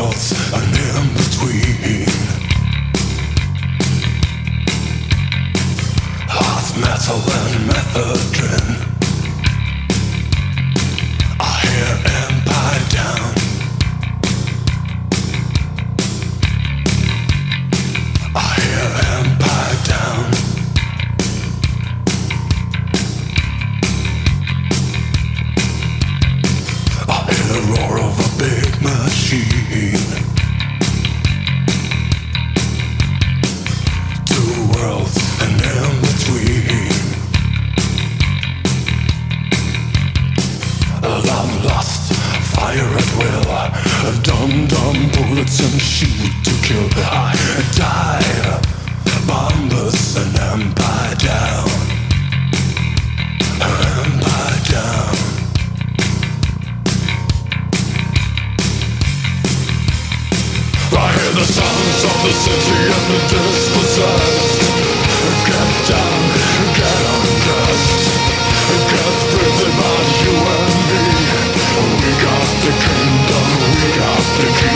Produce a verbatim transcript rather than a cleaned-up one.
worlds and in between. Hot metal and methadone. I hear Empire Down. I hear Empire Down. I hear the roar of a big machine. Two worlds and in between. Love lost, fire at will. Dumb dumb bullets and shoot to kill. I die, bombers and Empire Down. Empire Down. I hear the sounds of the city and the dispossessed. Get down, get undressed. Get breathing on you and me. We got the kingdom, we got the key.